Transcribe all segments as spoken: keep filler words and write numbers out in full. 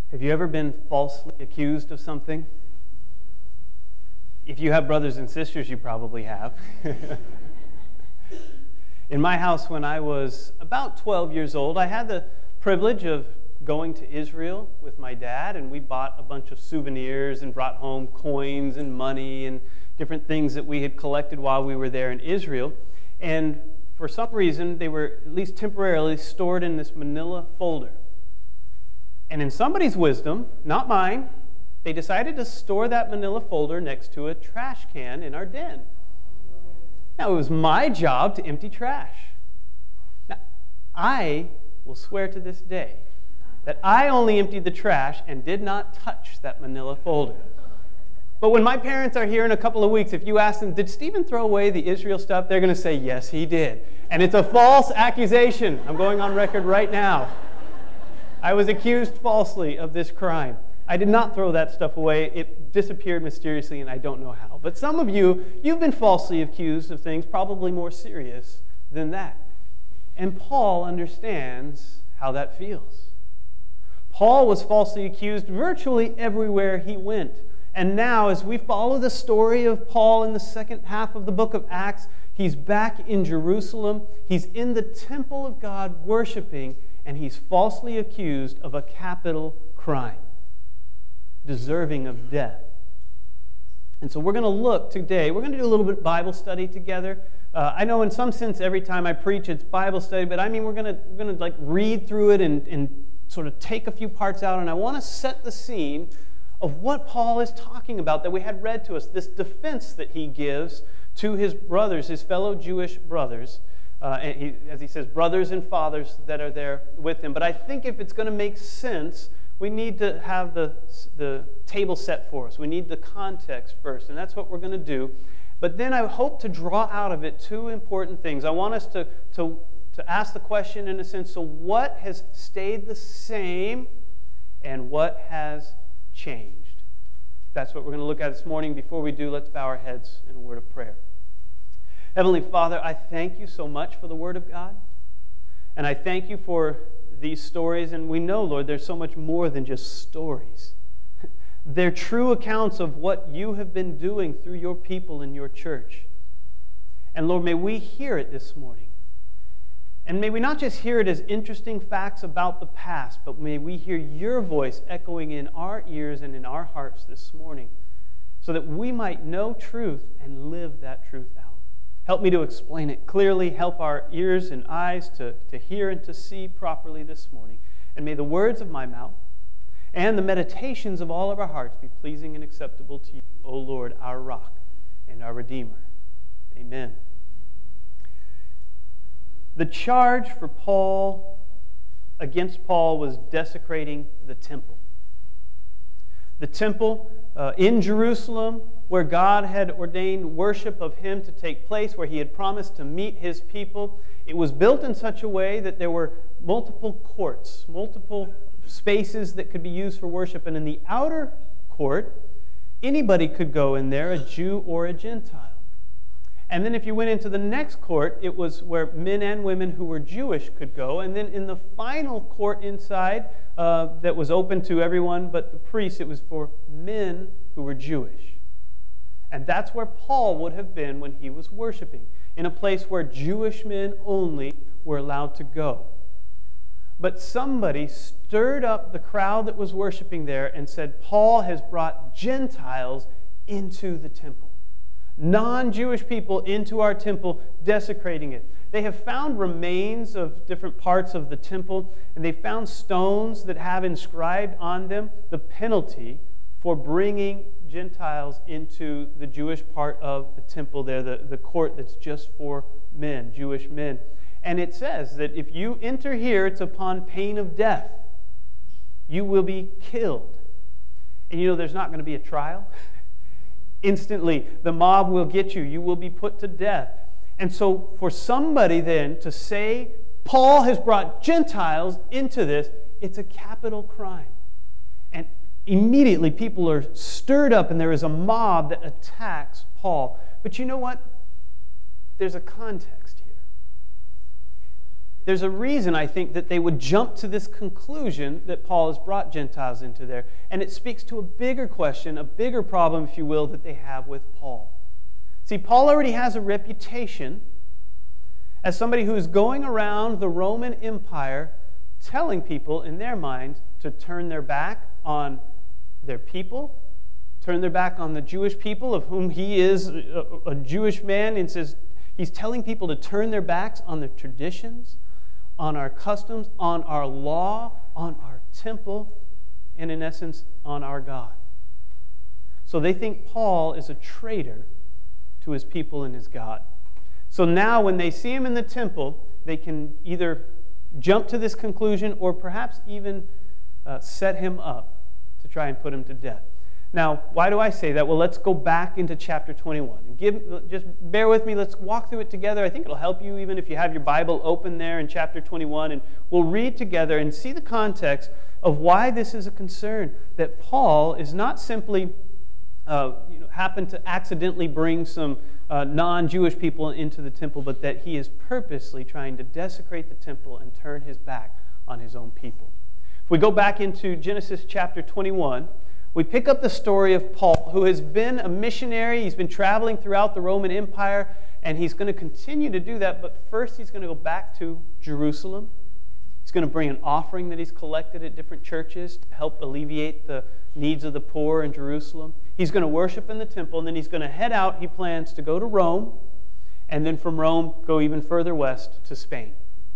Have you ever been falsely accused of something? If you have brothers and sisters, you probably have. In my house, when I was about twelve years old, I had the privilege of going to Israel with my dad, and we bought a bunch of souvenirs and brought home coins and money and different things that we had collected while we were there in Israel. And for some reason, they were at least temporarily stored in this manila folder. And in somebody's wisdom, not mine, they decided to store that manila folder next to a trash can in our den. Now, it was my job to empty trash. Now, I will swear to this day that I only emptied the trash and did not touch that manila folder. But when my parents are here in a couple of weeks, if you ask them, did Stephen throw away the Israel stuff? They're going to say, yes, he did. And it's a false accusation. I'm going on record right now. I was accused falsely of this crime. I did not throw that stuff away. It disappeared mysteriously, and I don't know how. But some of you, you've been falsely accused of things probably more serious than that. And Paul understands how that feels. Paul was falsely accused virtually everywhere he went. And now, as we follow the story of Paul in the second half of the book of Acts, he's back in Jerusalem. He's in the temple of God worshiping, and he's falsely accused of a capital crime, deserving of death. And so we're going to look today, we're going to do a little bit of Bible study together. Uh, I know in some sense every time I preach it's Bible study, but I mean we're going to we're going to like read through it and, and sort of take a few parts out, and I want to set the scene of what Paul is talking about that we had read to us, this defense that he gives to his brothers, his fellow Jewish brothers. Uh, and he, as he says, brothers and fathers that are there with him. But I think if it's going to make sense, we need to have the, the table set for us. We need the context first, and that's what we're going to do. But then I hope to draw out of it two important things. I want us to, to, to ask the question, in a sense, so what has stayed the same and what has changed? That's what we're going to look at this morning. Before we do, let's bow our heads in a word of prayer. Heavenly Father, I thank you so much for the Word of God. And I thank you for these stories. And we know, Lord, there's so much more than just stories. They're true accounts of what you have been doing through your people in your church. And Lord, may we hear it this morning. And may we not just hear it as interesting facts about the past, but may we hear your voice echoing in our ears and in our hearts this morning, so that we might know truth and live that truth out. Help me to explain it clearly. Help our ears and eyes to, to hear and to see properly this morning. And may the words of my mouth and the meditations of all of our hearts be pleasing and acceptable to you, O Lord, our rock and our Redeemer. Amen. The charge for Paul, against Paul, was desecrating the temple. The temple uh, in Jerusalem, where God had ordained worship of him to take place, where he had promised to meet his people. It was built in such a way that there were multiple courts, multiple spaces that could be used for worship. And in the outer court, anybody could go in there, a Jew or a Gentile. And then if you went into the next court, it was where men and women who were Jewish could go. And then in the final court inside, uh, that was open to everyone but the priests, it was for men who were Jewish. And that's where Paul would have been when he was worshiping, in a place where Jewish men only were allowed to go. But somebody stirred up the crowd that was worshiping there and said, Paul has brought Gentiles into the temple. Non-Jewish people into our temple, desecrating it. They have found remains of different parts of the temple, and they found stones that have inscribed on them the penalty for bringing Gentiles into the Jewish part of the temple there, the, the court that's just for men, Jewish men. And it says that if you enter here, it's upon pain of death. You will be killed. And you know there's not going to be a trial. Instantly, the mob will get you. You will be put to death. And so for somebody then to say, Paul has brought Gentiles into this, it's a capital crime. And immediately people are stirred up and there is a mob that attacks Paul. But you know what? There's a context here. there's a reason, I think, that they would jump to this conclusion that Paul has brought Gentiles into there. And it speaks to a bigger question, a bigger problem, if you will, that they have with Paul. See, Paul already has a reputation as somebody who is going around the Roman Empire telling people in their minds to turn their back on their people, turn their back on the Jewish people of whom he is a, a Jewish man, and says he's telling people to turn their backs on their traditions, on our customs, on our law, on our temple, and in essence, on our God. So they think Paul is a traitor to his people and his God. So now when they see him in the temple, they can either jump to this conclusion or perhaps even uh, set him up to try and put him to death. Now, why do I say that? Well, let's go back into chapter twenty-one. And give, just bear with me. Let's walk through it together. I think it'll help you even if you have your Bible open there in chapter twenty-one. And we'll read together and see the context of why this is a concern. That Paul is not simply uh, you know, happened to accidentally bring some uh, non-Jewish people into the temple, but that he is purposely trying to desecrate the temple and turn his back on his own people. If we go back into Genesis chapter twenty-one, we pick up the story of Paul, who has been a missionary. He's been traveling throughout the Roman Empire, and he's going to continue to do that. But first, he's going to go back to Jerusalem. He's going to bring an offering that he's collected at different churches to help alleviate the needs of the poor in Jerusalem. He's going to worship in the temple, and then he's going to head out. He plans to go to Rome, and then from Rome, go even further west to Spain,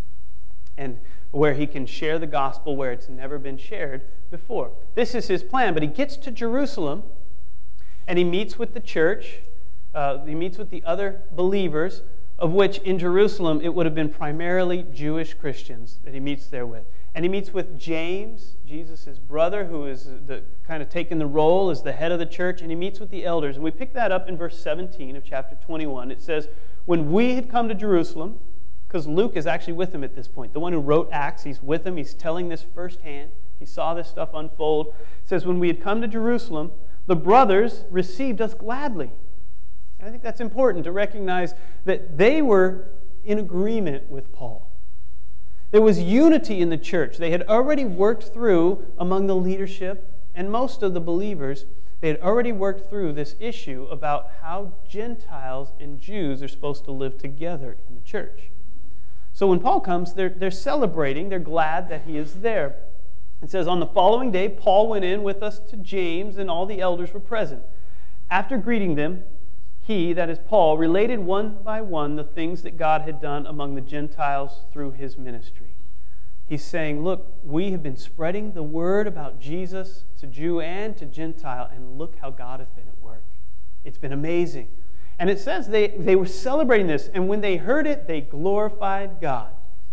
and where he can share the gospel where it's never been shared before. This is his plan, but he gets to Jerusalem, and he meets with the church. Uh, he meets with the other believers, of which in Jerusalem it would have been primarily Jewish Christians that he meets there with. And he meets with James, Jesus' brother, who is the, kind of taking the role as the head of the church, and he meets with the elders. And we pick that up in verse seventeen of chapter twenty-one. It says, "When we had come to Jerusalem," because Luke is actually with him at this point. The one who wrote Acts, he's with him. He's telling this firsthand. He saw this stuff unfold. It says, "When we had come to Jerusalem, the brothers received us gladly." And I think that's important to recognize that they were in agreement with Paul. There was unity in the church. They had already worked through, among the leadership and most of the believers, they had already worked through this issue about how Gentiles and Jews are supposed to live together in the church. So when Paul comes, they're, they're celebrating. They're glad that he is there. It says, "On the following day, Paul went in with us to James, and all the elders were present. After greeting them, he," that is Paul, "related one by one the things that God had done among the Gentiles through his ministry." He's saying, look, we have been spreading the word about Jesus to Jew and to Gentile, and look how God has been at work. It's been amazing. And it says they, they were celebrating this, and when they heard it, they glorified God.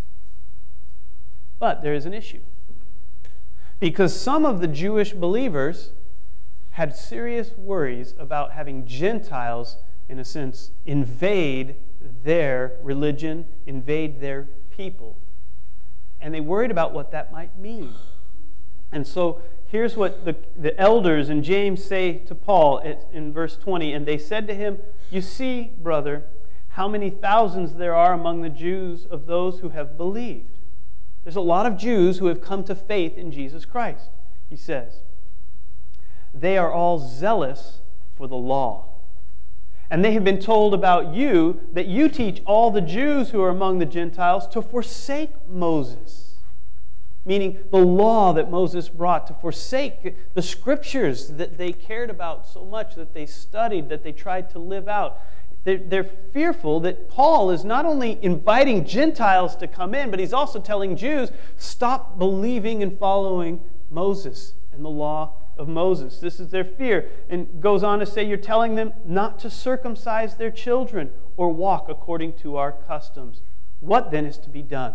But there is an issue. Because some of the Jewish believers had serious worries about having Gentiles, in a sense, invade their religion, invade their people. And they worried about what that might mean. And so here's what the, the elders and James say to Paul in verse twenty. "And they said to him, 'You see, brother, how many thousands there are among the Jews of those who have believed.'" There's a lot of Jews who have come to faith in Jesus Christ, he says. "They are all zealous for the law. And they have been told about you that you teach all the Jews who are among the Gentiles to forsake Moses," meaning the law that Moses brought, to forsake the scriptures that they cared about so much, that they studied, that they tried to live out. They're, they're fearful that Paul is not only inviting Gentiles to come in, but he's also telling Jews, stop believing and following Moses and the law of Moses. This is their fear. And goes on to say, "You're telling them not to circumcise their children or walk according to our customs. What then is to be done?"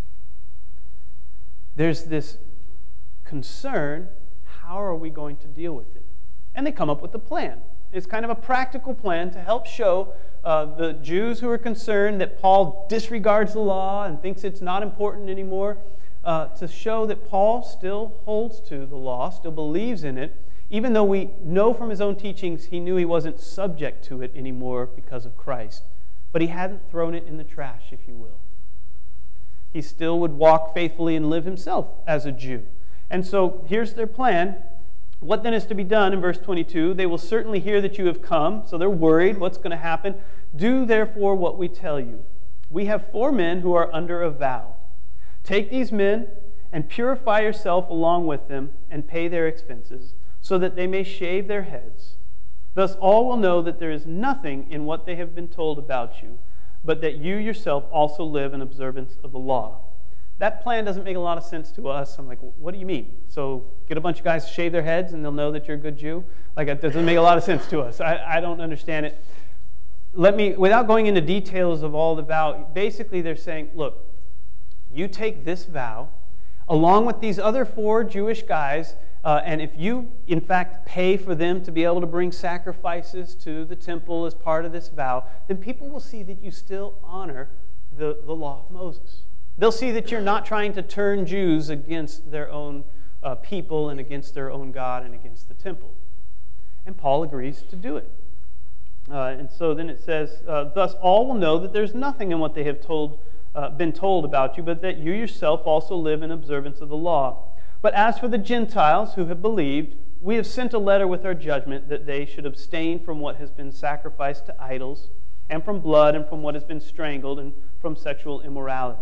There's this concern, how are we going to deal with it? And they come up with a plan. It's kind of a practical plan to help show uh, the Jews who are concerned that Paul disregards the law and thinks it's not important anymore, uh, to show that Paul still holds to the law, still believes in it, even though we know from his own teachings he knew he wasn't subject to it anymore because of Christ. But he hadn't thrown it in the trash, if you will. he still would walk faithfully and live himself as a Jew. And so here's their plan. What then is to be done in verse twenty-two? They will certainly hear that you have come, so they're worried what's going to happen. Do therefore what we tell you. We have four men who are under a vow. Take these men and purify yourself along with them and pay their expenses, so that they may shave their heads. Thus all will know that there is nothing in what they have been told about you, but that you yourself also live in observance of the law. That plan doesn't make a lot of sense to us. I'm like, what do you mean? So get a bunch of guys to shave their heads and they'll know that you're a good Jew? Like, it doesn't make a lot of sense to us. I, I don't understand it. Let me, without going into details of all the vow, basically they're saying, look, you take this vow along with these other four Jewish guys, uh, and if you, in fact, pay for them to be able to bring sacrifices to the temple as part of this vow, then people will see that you still honor the, the law of Moses. They'll see that you're not trying to turn Jews against their own uh, people and against their own God and against the temple. And Paul agrees to do it. Uh, and so then it says, uh, thus all will know that there's nothing in what they have told, uh, been told about you, but that you yourself also live in observance of the law. But as for the Gentiles who have believed, we have sent a letter with our judgment that they should abstain from what has been sacrificed to idols, and from blood, and from what has been strangled, and from sexual immorality.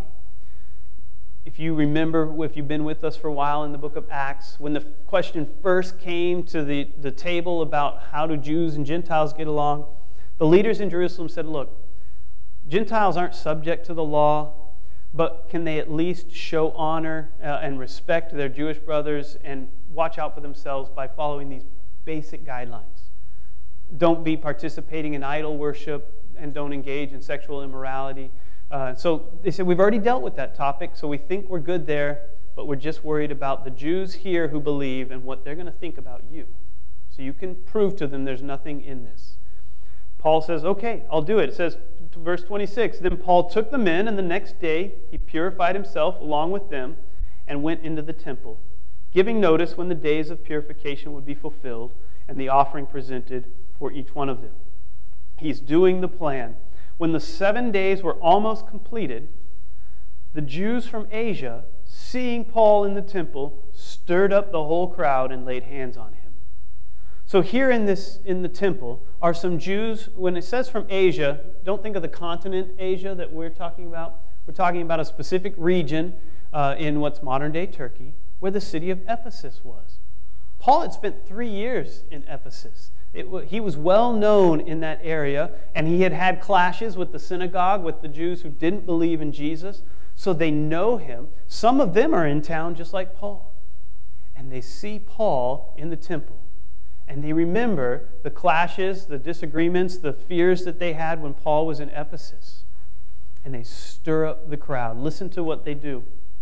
If you remember, if you've been with us for a while in the book of Acts, when the question first came to the, the table about how do Jews and Gentiles get along, the leaders in Jerusalem said, look, Gentiles aren't subject to the law, but can they at least show honor uh, and respect their Jewish brothers and watch out for themselves by following these basic guidelines? Don't be participating in idol worship and don't engage in sexual immorality. Uh, so they said, we've already dealt with that topic, so we think we're good there, but we're just worried about the Jews here who believe and what they're going to think about you. So you can prove to them there's nothing in this. Paul says, okay, I'll do it. It says, verse twenty-six, then Paul took the men, and the next day he purified himself along with them and went into the temple, giving notice when the days of purification would be fulfilled and the offering presented for each one of them. He's doing the plan. When the seven days were almost completed, the Jews from Asia, seeing Paul in the temple, stirred up the whole crowd and laid hands on him. So here in this in the temple are some Jews. When it says from Asia, don't think of the continent Asia that we're talking about. We're talking about a specific region uh, in what's modern-day Turkey, where the city of Ephesus was. Paul had spent three years in Ephesus. It, he was well known in that area, and he had had clashes with the synagogue, with the Jews who didn't believe in Jesus, so they know him. Some of them are in town just like Paul, and they see Paul in the temple, and they remember the clashes, the disagreements, the fears that they had when Paul was in Ephesus, and they stir up the crowd. Listen to what they do.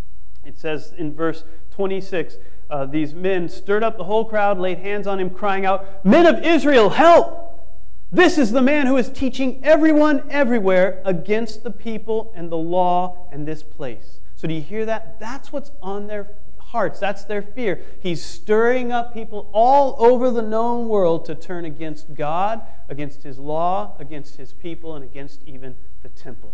It says in verse twenty-six, Uh, these men stirred up the whole crowd, laid hands on him, crying out, "Men of Israel, help! This is the man who is teaching everyone everywhere against the people and the law and this place." So do you hear that? That's what's on their hearts. That's their fear. He's stirring up people all over the known world to turn against God, against His law, against His people, and against even the temple.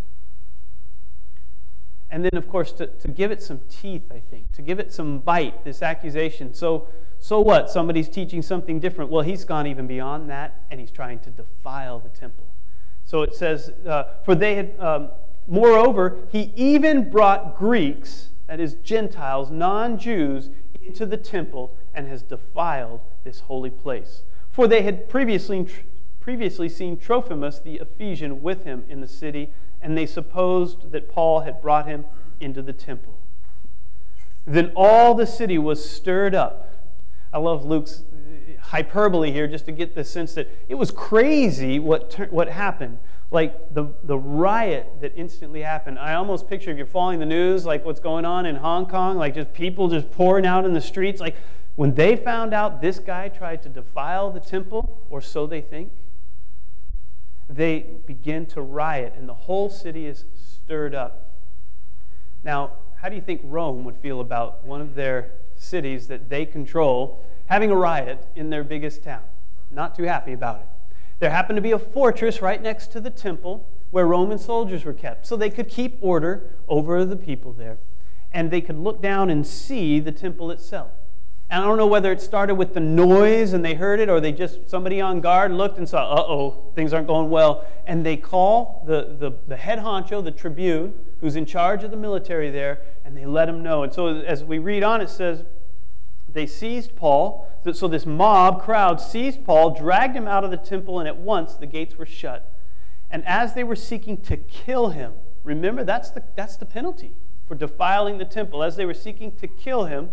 And then, of course, to, to give it some teeth, I think, to give it some bite, this accusation. So, so what? Somebody's teaching something different. Well, he's gone even beyond that, and he's trying to defile the temple. So it says, uh, for they had, um, moreover, he even brought Greeks, that is Gentiles, non-Jews, into the temple and has defiled this holy place. For they had previously, previously seen Trophimus the Ephesian with him in the city, and they supposed that Paul had brought him into the temple. Then all the city was stirred up. I love Luke's hyperbole here just to get the sense that it was crazy what what happened. Like the, the riot that instantly happened. I almost picture, if you're following the news, like what's going on in Hong Kong, like just people just pouring out in the streets. Like when they found out this guy tried to defile the temple, or so they think, they begin to riot, and the whole city is stirred up. Now, how do you think Rome would feel about one of their cities that they control having a riot in their biggest town? Not too happy about it. There happened to be a fortress right next to the temple where Roman soldiers were kept, so they could keep order over the people there. And they could look down and see the temple itself. And I don't know whether it started with the noise and they heard it, or they just, somebody on guard looked and saw, uh-oh, things aren't going well. And they call the, the, the head honcho, the tribune, who's in charge of the military there, and they let him know. And so as we read on, it says, they seized Paul. So this mob crowd seized Paul, dragged him out of the temple, and at once the gates were shut. And as they were seeking to kill him, remember, that's the, that's the penalty for defiling the temple. As they were seeking to kill him,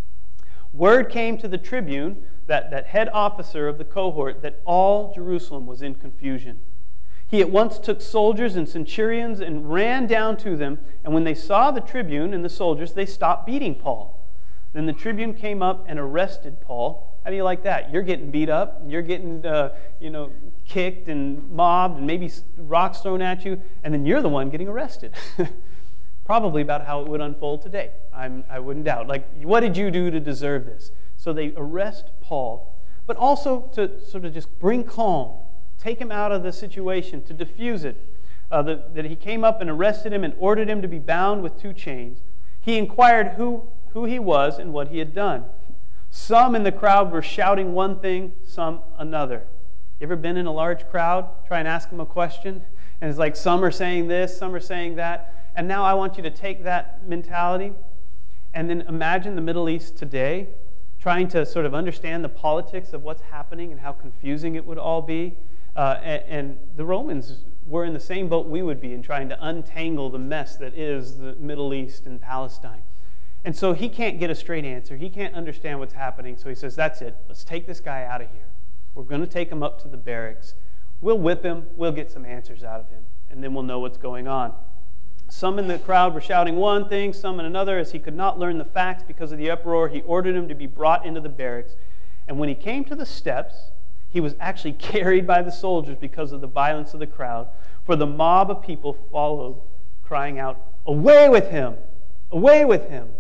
word came to the tribune, that, that head officer of the cohort, that all Jerusalem was in confusion. He at once took soldiers and centurions and ran down to them, and when they saw the tribune and the soldiers, they stopped beating Paul. Then the tribune came up and arrested Paul. How do you like that? You're getting beat up, you're getting uh, you know, kicked and mobbed, and maybe rocks thrown at you, and then you're the one getting arrested. Probably about how it would unfold today. I'm, I wouldn't doubt. Like, what did you do to deserve this? So they arrest Paul, but also to sort of just bring calm, take him out of the situation, to diffuse it. Uh, the, that he came up and arrested him and ordered him to be bound with two chains. He inquired who, who he was and what he had done. Some in the crowd were shouting one thing, some another. You ever been in a large crowd? Try and ask them a question, and it's like some are saying this, some are saying that. And now I want you to take that mentality and then imagine the Middle East today, trying to sort of understand the politics of what's happening and how confusing it would all be. Uh, and, and the Romans were in the same boat we would be in trying to untangle the mess that is the Middle East and Palestine. And so he can't get a straight answer. He can't understand what's happening. So he says, that's it. Let's take this guy out of here. We're going to take him up to the barracks. We'll whip him. We'll get some answers out of him. And then we'll know what's going on. Some in the crowd were shouting one thing, some in another. As he could not learn the facts because of the uproar, he ordered him to be brought into the barracks. And when he came to the steps, he was actually carried by the soldiers because of the violence of the crowd. For the mob of people followed, crying out, "Away with him! Away with him!"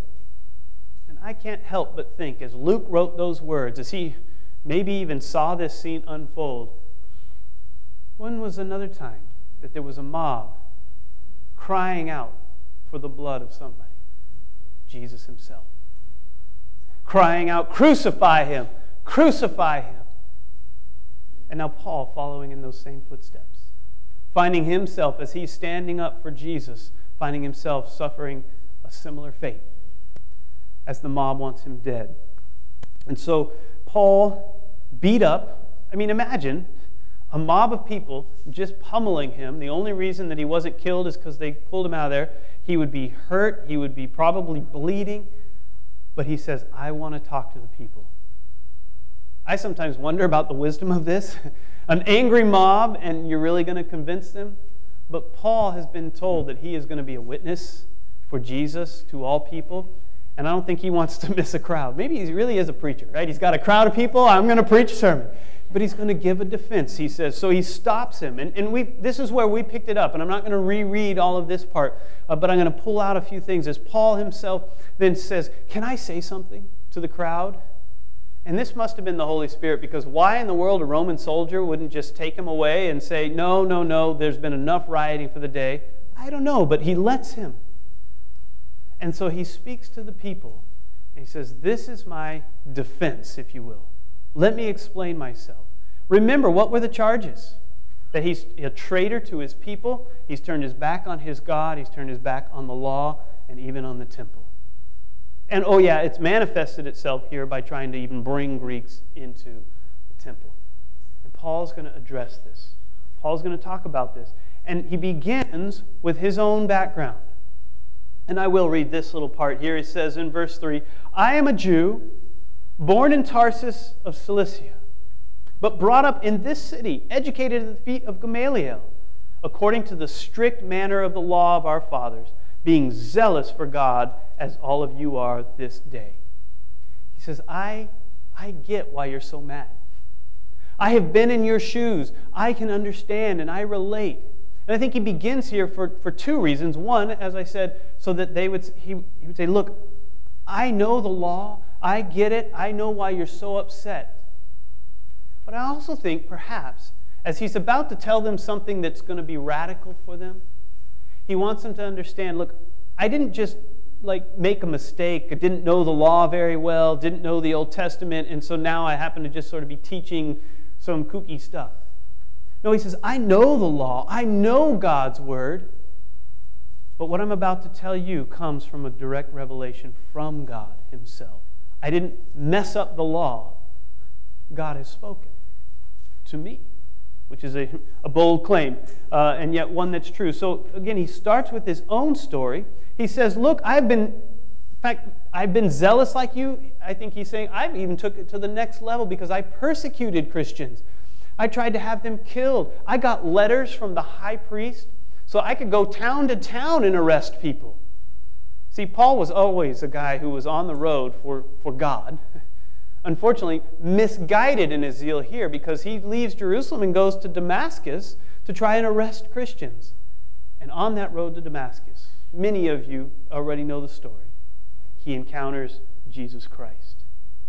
And I can't help but think, as Luke wrote those words, as he maybe even saw this scene unfold, when was another time that there was a mob crying out for the blood of somebody? Jesus himself. Crying out, "Crucify him! Crucify him!" And now Paul following in those same footsteps, finding himself, as he's standing up for Jesus, finding himself suffering a similar fate as the mob wants him dead. And so Paul, beat up, I mean, imagine a mob of people just pummeling him. The only reason that he wasn't killed is because they pulled him out of there. He would be hurt. He would be probably bleeding. But he says, I want to talk to the people. I sometimes wonder about the wisdom of this. An angry mob, and you're really going to convince them? But Paul has been told that he is going to be a witness for Jesus to all people. And I don't think he wants to miss a crowd. Maybe he really is a preacher, right? He's got a crowd of people. I'm going to preach a sermon. But he's going to give a defense, he says. So he stops him. And, and we this is where we picked it up. And I'm not going to reread all of this part, uh, but I'm going to pull out a few things. As Paul himself then says, can I say something to the crowd? And this must have been the Holy Spirit, because why in the world a Roman soldier wouldn't just take him away and say, no, no, no, there's been enough rioting for the day? I don't know, but he lets him. And so he speaks to the people. And he says, this is my defense, if you will. Let me explain myself. Remember, what were the charges? That he's a traitor to his people. He's turned his back on his God. He's turned his back on the law and even on the temple. And oh yeah, it's manifested itself here by trying to even bring Greeks into the temple. And Paul's going to address this. Paul's going to talk about this. And he begins with his own background. And I will read this little part here. He says in verse three, I am a Jew, born in Tarsus of Cilicia, but brought up in this city, educated at the feet of Gamaliel, according to the strict manner of the law of our fathers, being zealous for God as all of you are this day. He says, I, I get why you're so mad. I have been in your shoes. I can understand and I relate. And I think he begins here for, for two reasons. One, as I said, so that they would he, he would say, look, I know the law. I get it. I know why you're so upset. But I also think perhaps As he's about to tell them something that's going to be radical for them, he wants them to understand, look, I didn't just like make a mistake. I didn't know the law very well, didn't know the Old Testament, and so now I happen to just sort of be teaching some kooky stuff. No, he says, I know the law. I know God's word. But what I'm about to tell you comes from a direct revelation from God himself. I didn't mess up the law. God has spoken to me, which is a, a bold claim, uh, and yet one that's true. So again, he starts with his own story. He says, look, I've been, in fact, I've been zealous like you. I think he's saying, I even took it to the next level because I persecuted Christians. I tried to have them killed. I got letters from the high priest so I could go town to town and arrest people. See, Paul was always a guy who was on the road for, for God. Unfortunately, misguided in his zeal here because he leaves Jerusalem and goes to Damascus to try and arrest Christians. And on that road to Damascus, many of you already know the story. He encounters Jesus Christ.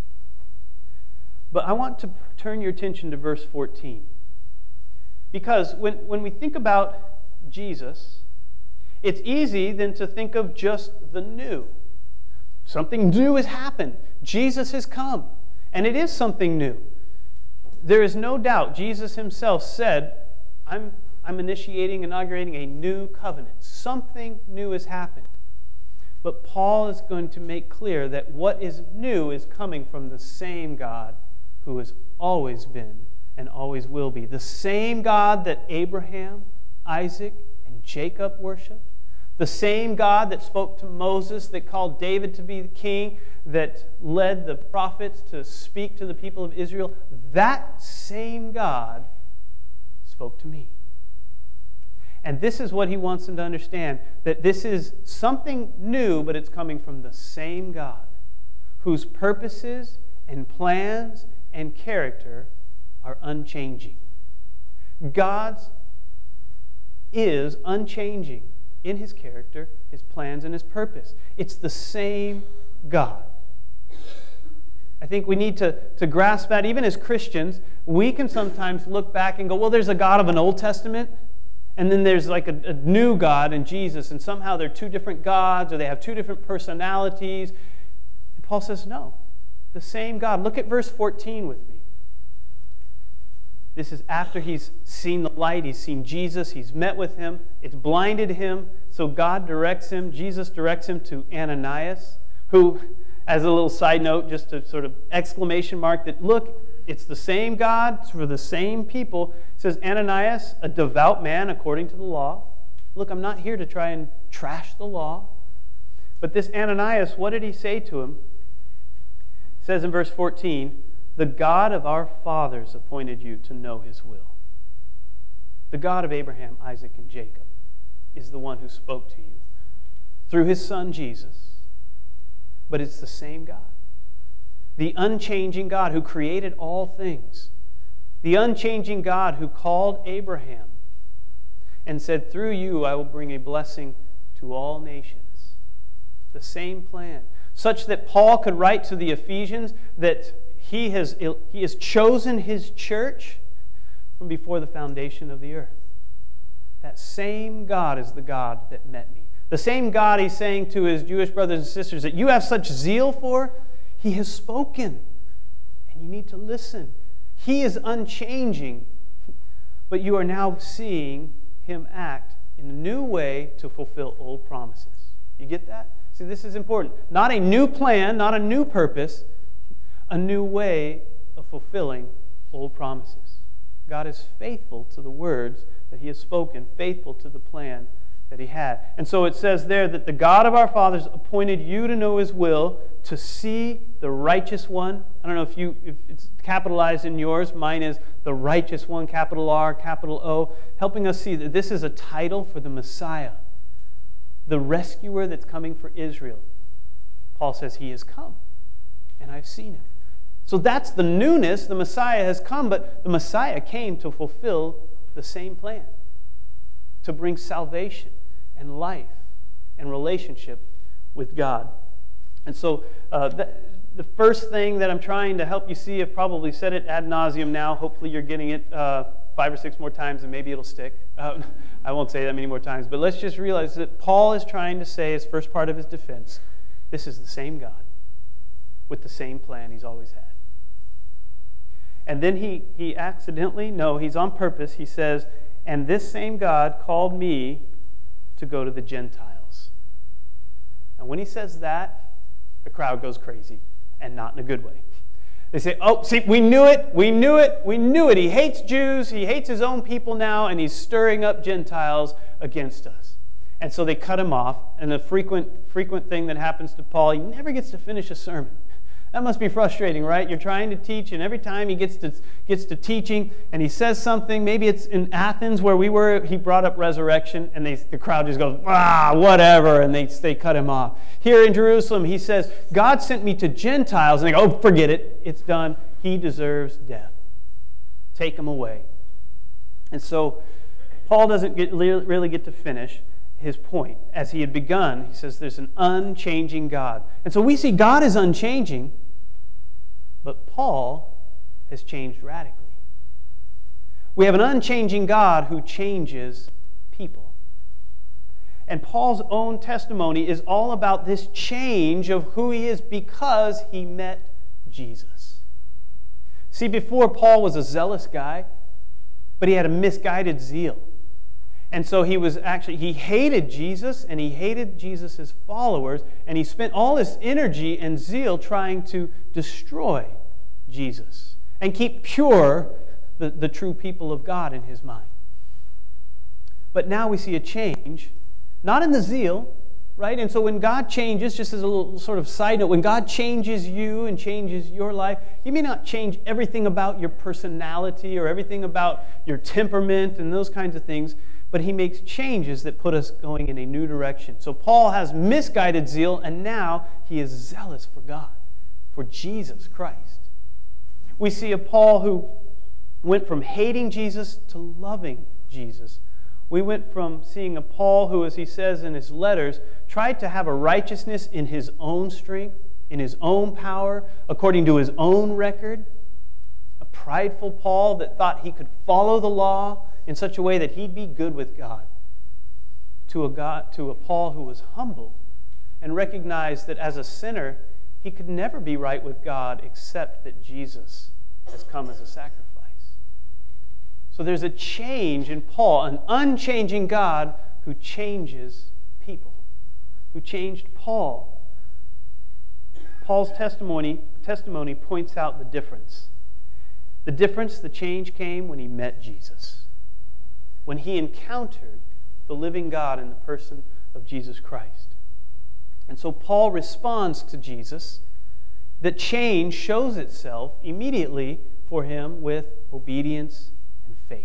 But I want to turn your attention to verse fourteen. Because when, when we think about Jesus, it's easy then to think of just the new. Something new has happened. Jesus has come. And it is something new. There is no doubt Jesus himself said, I'm, I'm initiating, inaugurating a new covenant. Something new has happened. But Paul is going to make clear that what is new is coming from the same God who has always been and always will be. The same God that Abraham, Isaac, and Jacob worshiped. The same God that spoke to Moses, that called David to be the king, that led the prophets to speak to the people of Israel. That same God spoke to me. And this is what he wants them to understand, that this is something new, but it's coming from the same God, whose purposes and plans and character are unchanging. God's is unchanging in his character, his plans, and his purpose. It's the same God. I think we need to, to grasp that. Even as Christians, we can sometimes look back and go, well, there's a God of an Old Testament, and then there's like a, a new God in Jesus, and somehow they're two different gods, or they have two different personalities. And Paul says, no, the same God. Look at verse fourteen with me. This is after he's seen the light, he's seen Jesus, he's met with him, it's blinded him, so God directs him, Jesus directs him to Ananias, who, as a little side note, just a sort of exclamation mark, that look, it's the same God, it's for the same people. It says, Ananias, a devout man according to the law. Look, I'm not here to try and trash the law, but this Ananias, what did he say to him? It says in verse fourteen, the God of our fathers appointed you to know his will. The God of Abraham, Isaac, and Jacob is the one who spoke to you through his son Jesus. But it's the same God. The unchanging God who created all things. The unchanging God who called Abraham and said, through you I will bring a blessing to all nations. The same plan. Such that Paul could write to the Ephesians that He has, he has chosen his church from before the foundation of the earth. That same God is the God that met me. The same God he's saying to his Jewish brothers and sisters that you have such zeal for, he has spoken. And you need to listen. He is unchanging, but you are now seeing him act in a new way to fulfill old promises. You get that? See, this is important. Not a new plan, not a new purpose, a new way of fulfilling old promises. God is faithful to the words that he has spoken, faithful to the plan that he had. And so it says there that the God of our fathers appointed you to know his will, to see the righteous one. I don't know if you if it's capitalized in yours. Mine is the righteous one, capital R, capital O, helping us see that this is a title for the Messiah, the rescuer that's coming for Israel. Paul says he has come, and I've seen him. So that's the newness. The Messiah has come, but the Messiah came to fulfill the same plan, to bring salvation and life and relationship with God. And so uh, the, the first thing that I'm trying to help you see, I've probably said it ad nauseum now, hopefully you're getting it uh, five or six more times and maybe it'll stick. Uh, I won't say that many more times, but let's just realize that Paul is trying to say, as first part of his defense, this is the same God with the same plan he's always had. And then he, he accidentally, no, he's on purpose, he says, and this same God called me to go to the Gentiles. And when he says that, the crowd goes crazy, and not in a good way. They say, oh, see, we knew it, we knew it, we knew it. He hates Jews, he hates his own people now, and he's stirring up Gentiles against us. And so they cut him off, and the frequent, frequent thing that happens to Paul, he never gets to finish a sermon. That must be frustrating, right? You're trying to teach, and every time he gets to gets to teaching, and he says something, maybe it's in Athens where we were, he brought up resurrection, and they, the crowd just goes, ah, whatever, and they, they cut him off. Here in Jerusalem, he says, God sent me to Gentiles, and they go, oh, forget it, it's done. He deserves death. Take him away. And so Paul doesn't get, really get to finish his point. As he had begun, he says there's an unchanging God. And so we see God is unchanging, but Paul has changed radically. We have an unchanging God who changes people. And Paul's own testimony is all about this change of who he is because he met Jesus. See, before Paul was a zealous guy, but he had a misguided zeal. And so he was actually, he hated Jesus and he hated Jesus' followers, and he spent all his energy and zeal trying to destroy Jesus and keep pure the, the true people of God in his mind. But now we see a change, not in the zeal, right? And so when God changes, just as a little sort of side note, when God changes you and changes your life, He may not change everything about your personality or everything about your temperament and those kinds of things, but He makes changes that put us going in a new direction. So Paul has misguided zeal, and now he is zealous for God, for Jesus Christ. We see a Paul who went from hating Jesus to loving Jesus. We went from seeing a Paul who, as he says in his letters, tried to have a righteousness in his own strength, in his own power, according to his own record. A prideful Paul that thought he could follow the law in such a way that he'd be good with God. To a God, to a Paul who was humble and recognized that as a sinner, he could never be right with God except that Jesus has come as a sacrifice. So there's a change in Paul, an unchanging God who changes people, who changed Paul. Paul's testimony, testimony points out the difference. The difference, the change came when he met Jesus, when he encountered the living God in the person of Jesus Christ. And so Paul responds to Jesus. The change shows itself immediately for him with obedience and faith.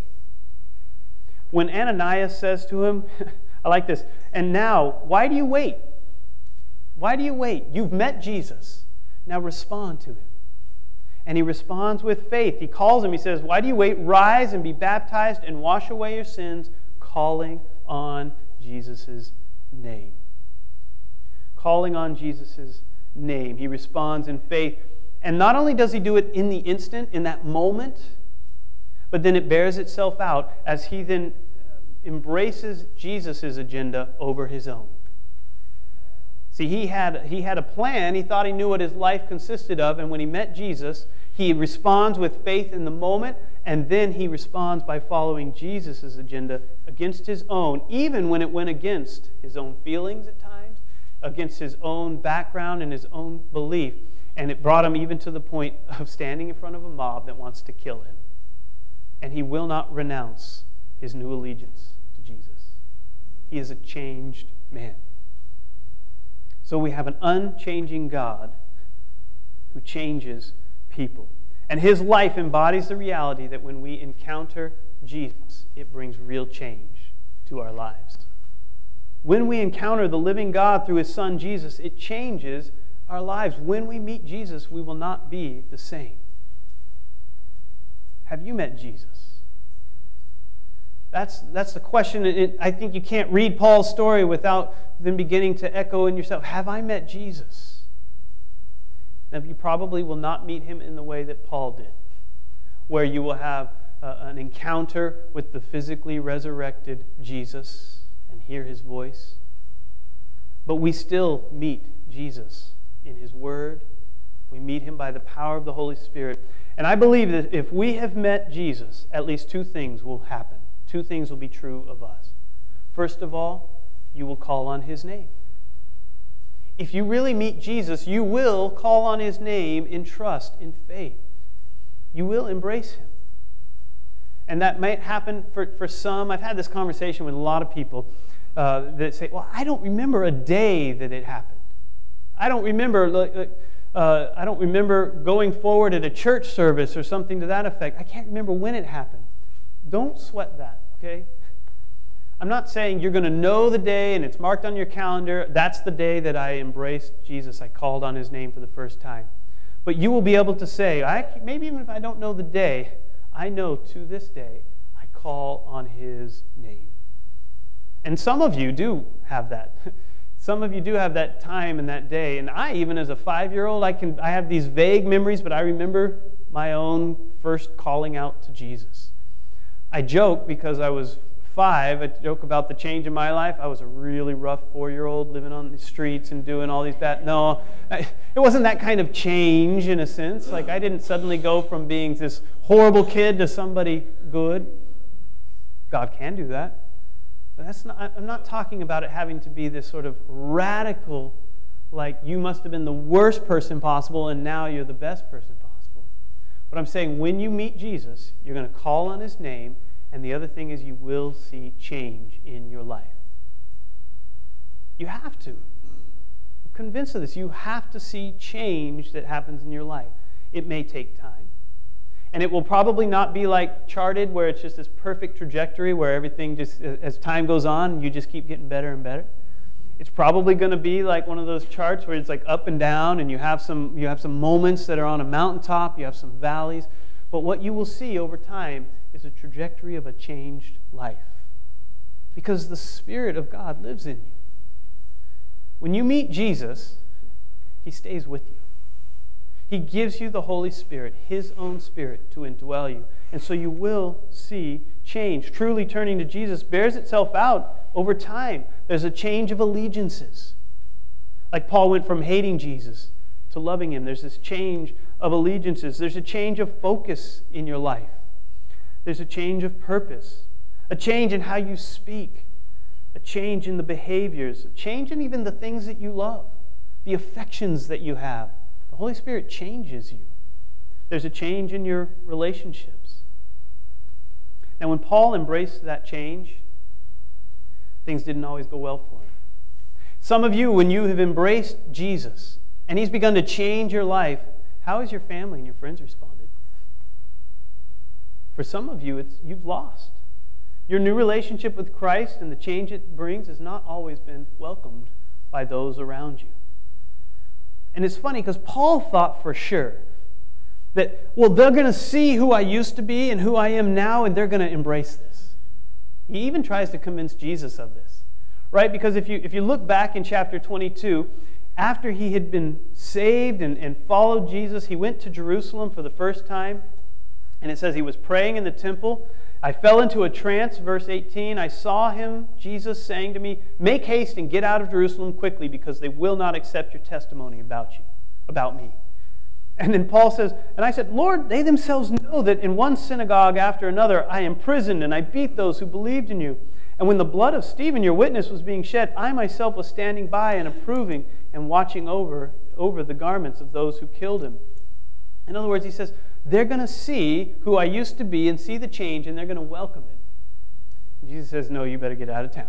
When Ananias says to him, I like this, and now, why do you wait? Why do you wait? You've met Jesus. Now respond to him. And he responds with faith. He calls him, he says, why do you wait? Rise and be baptized and wash away your sins, calling on Jesus' name. Calling on Jesus' name. He responds in faith. And not only does he do it in the instant, in that moment, but then it bears itself out as he then embraces Jesus' agenda over his own. See, he had, he had a plan. He thought he knew what his life consisted of. And when he met Jesus, he responds with faith in the moment. And then he responds by following Jesus' agenda against his own, even when it went against his own feelings at times, against his own background and his own belief. And it brought him even to the point of standing in front of a mob that wants to kill him. And he will not renounce his new allegiance to Jesus. He is a changed man. So we have an unchanging God who changes people. And his life embodies the reality that when we encounter Jesus, it brings real change to our lives. When we encounter the living God through his Son Jesus, it changes our lives. When we meet Jesus, we will not be the same. Have you met Jesus? That's, that's the question. It, I think you can't read Paul's story without then beginning to echo in yourself, have I met Jesus? Now, you probably will not meet him in the way that Paul did, where you will have uh, an encounter with the physically resurrected Jesus and hear his voice. But we still meet Jesus in his word. We meet him by the power of the Holy Spirit. And I believe that if we have met Jesus, at least two things will happen. Two things will be true of us. First of all, you will call on his name. If you really meet Jesus, you will call on his name in trust, in faith. You will embrace him. And that might happen for, for some. I've had this conversation with a lot of people uh, that say, well, I don't remember a day that it happened. I don't remember uh, I don't remember going forward at a church service or something to that effect. I can't remember when it happened. Don't sweat that, okay? I'm not saying you're going to know the day and it's marked on your calendar. That's the day that I embraced Jesus. I called on his name for the first time. But you will be able to say, I, maybe even if I don't know the day, I know to this day I call on his name. And some of you do have that. Some of you do have that time and that day. And I, even as a five-year-old, I can I have these vague memories, but I remember my own first calling out to Jesus. I joke because I was five. I joke about the change in my life. I was a really rough four-year-old living on the streets and doing all these bad... No, I, it wasn't that kind of change in a sense. Like I didn't suddenly go from being this horrible kid to somebody good. God can do that. But that's not, I'm not talking about it having to be this sort of radical, like you must have been the worst person possible and now you're the best person possible. But I'm saying when you meet Jesus, you're going to call on his name, and the other thing is you will see change in your life. You have to. I'm convinced of this. You have to see change that happens in your life. It may take time. And it will probably not be like charted where it's just this perfect trajectory where everything just, as time goes on, you just keep getting better and better. It's probably going to be like one of those charts where it's like up and down and you have some you have some moments that are on a mountaintop, you have some valleys. But what you will see over time is a trajectory of a changed life. Because the Spirit of God lives in you. When you meet Jesus, he stays with you. He gives you the Holy Spirit, his own Spirit, to indwell you. And so you will see change. Truly turning to Jesus bears itself out over time. There's a change of allegiances. Like Paul went from hating Jesus to loving him. There's this change of allegiances. There's a change of focus in your life. There's a change of purpose. A change in how you speak. A change in the behaviors. A change in even the things that you love. The affections that you have. The Holy Spirit changes you. There's a change in your relationships. Now, when Paul embraced that change, things didn't always go well for him. Some of you, when you have embraced Jesus and he's begun to change your life, how has your family and your friends responded? For some of you, it's you've lost. Your new relationship with Christ and the change it brings has not always been welcomed by those around you. And it's funny because Paul thought for sure that, well, they're going to see who I used to be and who I am now, and they're going to embrace this. He even tries to convince Jesus of this, right? Because if you if you look back in chapter twenty-two, after he had been saved and, and followed Jesus, he went to Jerusalem for the first time, and it says he was praying in the temple. I fell into a trance, verse eighteen. I saw him, Jesus, saying to me, make haste and get out of Jerusalem quickly, because they will not accept your testimony about you, about me. And then Paul says, and I said, Lord, they themselves know that in one synagogue after another I imprisoned and I beat those who believed in you. And when the blood of Stephen, your witness, was being shed, I myself was standing by and approving and watching over, over the garments of those who killed him. In other words, he says, they're going to see who I used to be and see the change, and they're going to welcome it. And Jesus says, no, you better get out of town.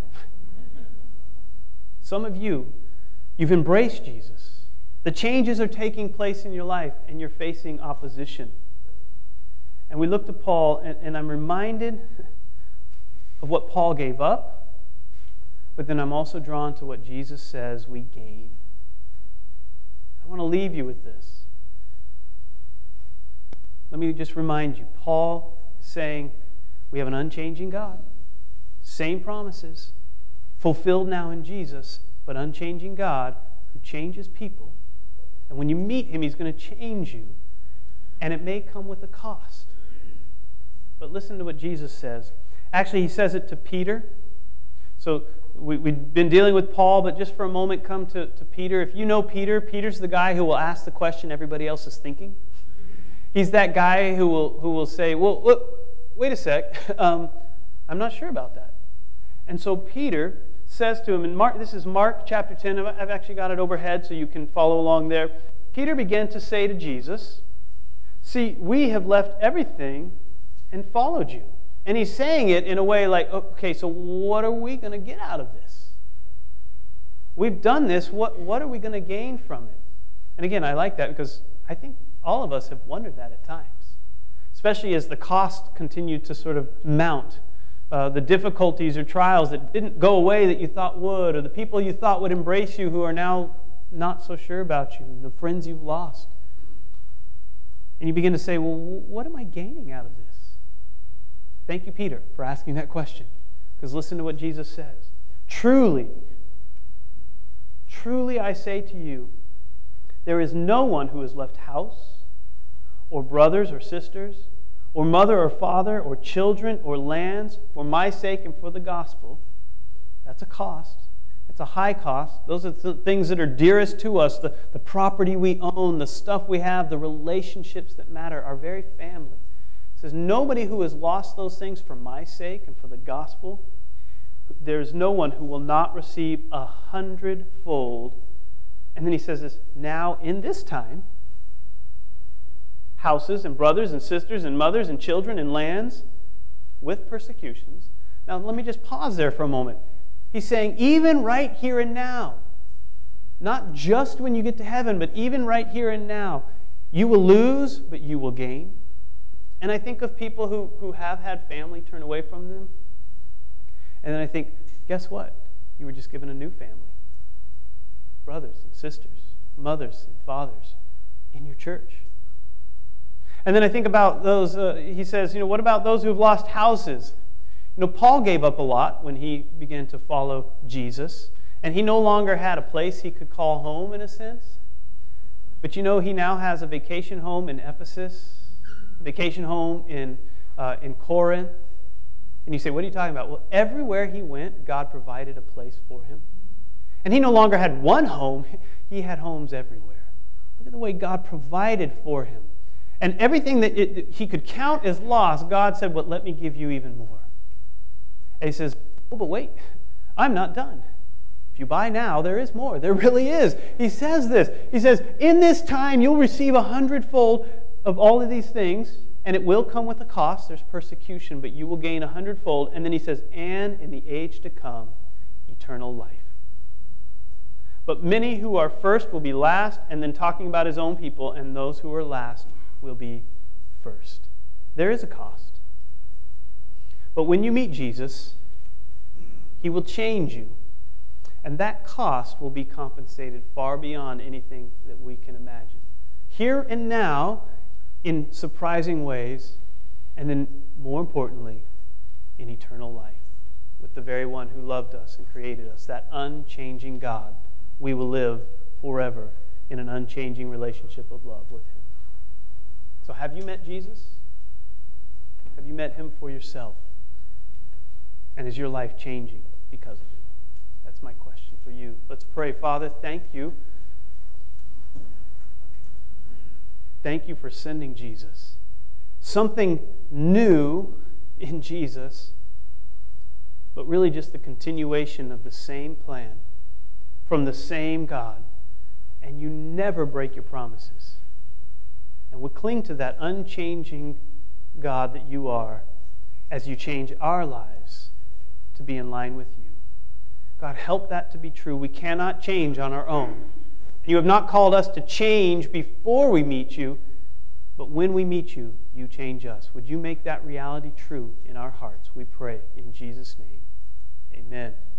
Some of you, you've embraced Jesus. The changes are taking place in your life, and you're facing opposition. And we look to Paul, and, and I'm reminded of what Paul gave up, but then I'm also drawn to what Jesus says we gain. I want to leave you with this. Let me just remind you, Paul is saying we have an unchanging God. Same promises, fulfilled now in Jesus, but unchanging God who changes people. And when you meet him, he's going to change you, and it may come with a cost. But listen to what Jesus says. Actually, he says it to Peter. So we, we've been dealing with Paul, but just for a moment, come to, to Peter. If you know Peter, Peter's the guy who will ask the question everybody else is thinking. He's that guy who will who will say, well, look, wait a sec, um, I'm not sure about that. And so Peter says to him, and Mark, this is Mark chapter ten, I've actually got it overhead so you can follow along there. Peter began to say to Jesus, see, we have left everything and followed you. And he's saying it in a way like, okay, so what are we going to get out of this? We've done this, what, what are we going to gain from it? And again, I like that because I think all of us have wondered that at times, especially as the cost continued to sort of mount. Uh, the difficulties or trials that didn't go away that you thought would, or the people you thought would embrace you who are now not so sure about you, and the friends you've lost. And you begin to say, well, what am I gaining out of this? Thank you, Peter, for asking that question. Because listen to what Jesus says. Truly, truly I say to you, there is no one who has left house, or brothers or sisters, or mother or father, or children or lands, for my sake and for the gospel. That's a cost. It's a high cost. Those are the things that are dearest to us, the, the property we own, the stuff we have, the relationships that matter, our very family. It says, nobody who has lost those things for my sake and for the gospel, there is no one who will not receive a hundredfold. And then he says this, now in this time, houses and brothers and sisters and mothers and children and lands with persecutions. Now let me just pause there for a moment. He's saying even right here and now, not just when you get to heaven, but even right here and now, you will lose, but you will gain. And I think of people who, who have had family turn away from them. And then I think, guess what? You were just given a new family. Brothers and sisters, mothers and fathers in your church. And then I think about those, uh, he says, you know, what about those who have lost houses? You know, Paul gave up a lot when he began to follow Jesus. And he no longer had a place he could call home in a sense. But you know, he now has a vacation home in Ephesus, a vacation home in, uh, in Corinth. And you say, what are you talking about? Well, everywhere he went, God provided a place for him. And he no longer had one home, he had homes everywhere. Look at the way God provided for him. And everything that it, he could count as loss, God said, well, let me give you even more. And he says, oh, but wait, I'm not done. If you buy now, there is more. There really is. He says this. He says, in this time, you'll receive a hundredfold of all of these things, and it will come with a cost. There's persecution, but you will gain a hundredfold. And then he says, and in the age to come, eternal life. But many who are first will be last, and then talking about his own people, and those who are last will be first. There is a cost. But when you meet Jesus, he will change you. And that cost will be compensated far beyond anything that we can imagine. Here and now, in surprising ways, and then more importantly, in eternal life, with the very one who loved us and created us, that unchanging God. We will live forever in an unchanging relationship of love with him. So have you met Jesus? Have you met him for yourself? And is your life changing because of it? That's my question for you. Let's pray. Father, thank you. Thank you for sending Jesus. Something new in Jesus, but really just the continuation of the same plan from the same God. And you never break your promises. And we cling to that unchanging God that you are as you change our lives to be in line with you. God, help that to be true. We cannot change on our own. You have not called us to change before we meet you, but when we meet you, you change us. Would you make that reality true in our hearts? We pray in Jesus' name. Amen.